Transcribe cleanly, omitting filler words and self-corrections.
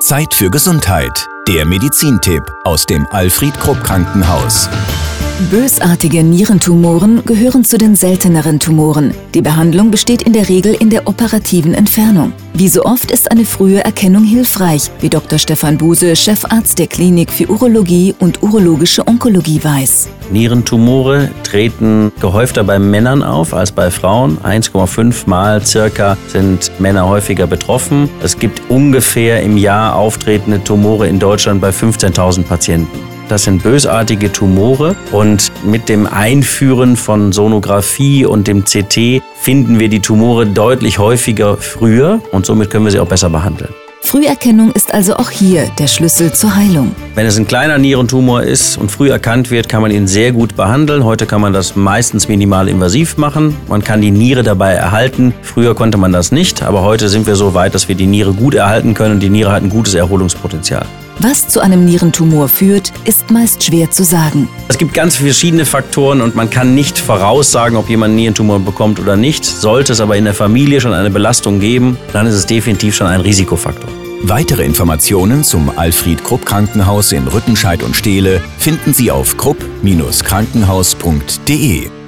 Zeit für Gesundheit. Der Medizintipp aus dem Alfred Krupp Krankenhaus. Bösartige Nierentumoren gehören zu den selteneren Tumoren. Die Behandlung besteht in der Regel in der operativen Entfernung. Wie so oft ist eine frühe Erkennung hilfreich, wie Dr. Stefan Buse, Chefarzt der Klinik für Urologie und urologische Onkologie weiß. Nierentumore treten gehäufter bei Männern auf als bei Frauen. 1,5 Mal circa sind Männer häufiger betroffen. Es gibt ungefähr im Jahr auftretende Tumore in Deutschland bei 15.000 Patienten. Das sind bösartige Tumore und mit dem Einführen von Sonographie und dem CT finden wir die Tumore deutlich häufiger früher und somit können wir sie auch besser behandeln. Früherkennung ist also auch hier der Schlüssel zur Heilung. Wenn es ein kleiner Nierentumor ist und früh erkannt wird, kann man ihn sehr gut behandeln. Heute kann man das meistens minimal invasiv machen. Man kann die Niere dabei erhalten. Früher konnte man das nicht, aber heute sind wir so weit, dass wir die Niere gut erhalten können. Die Niere hat ein gutes Erholungspotenzial. Was zu einem Nierentumor führt, ist meist schwer zu sagen. Es gibt ganz verschiedene Faktoren und man kann nicht voraussagen, ob jemand einen Nierentumor bekommt oder nicht. Sollte es aber in der Familie schon eine Belastung geben, dann ist es definitiv schon ein Risikofaktor. Weitere Informationen zum Alfred Krupp Krankenhaus in Rüttenscheid und Steele finden Sie auf krupp-krankenhaus.de.